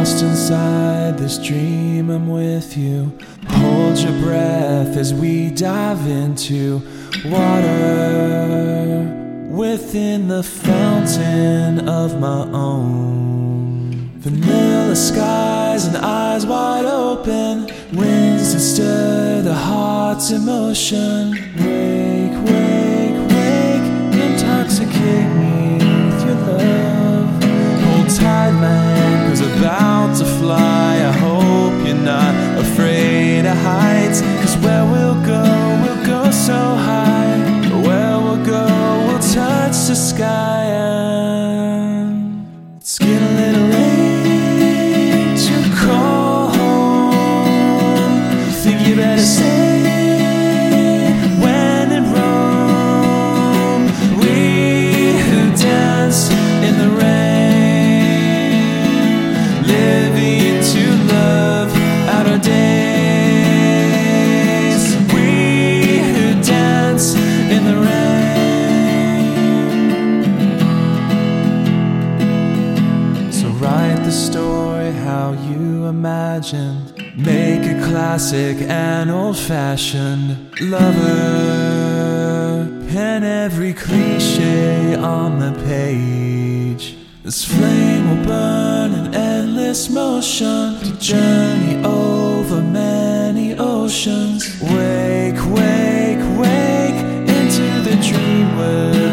lost inside this dream, I'm with you. Hold your breath as we dive into water within the fountain of my own. Vanilla skies and eyes wide open, winds that stir the heart's emotion. Wake, wake, wake, intoxicate me with your love. Hold tight, man, 'cause about to fly. I hope you're not afraid of heights, 'cause where we'll go so high. Where we'll go, we'll touch the sky. And it's getting a little late to call home. Think you better stay when in Rome. We who danced in the rain, living to love out our days. We who dance in the rain. So write the story how you imagined. Make a classic and old-fashioned lover. Pen every cliche on the page. This flame will burn in endless motion to journey over many oceans. Wake, wake, wake into the dream world.